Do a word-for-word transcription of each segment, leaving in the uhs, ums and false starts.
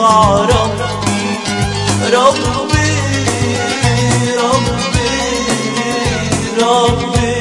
يسوع ربي ربي ربي ربي.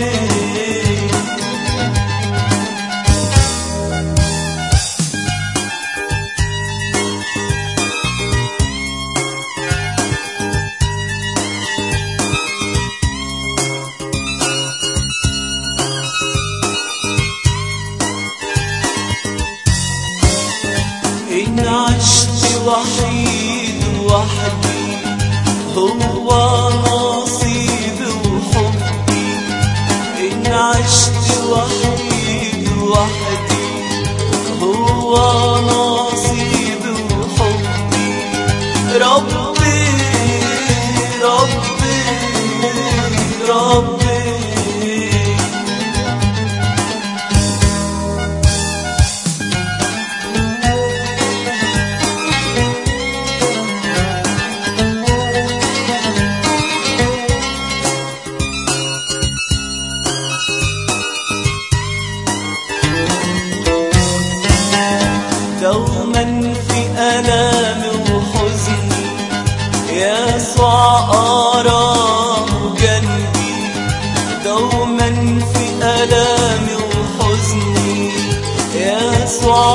إن عشت وحيد وحدي هو نصيبي وحبي. إن عشت وحيد وحدي هو نصيبي وحبي. ربي ربي ربي. دوما في ألامي وحزني يسوع أراه جنبي. دوما في ألامي وحزني يسوع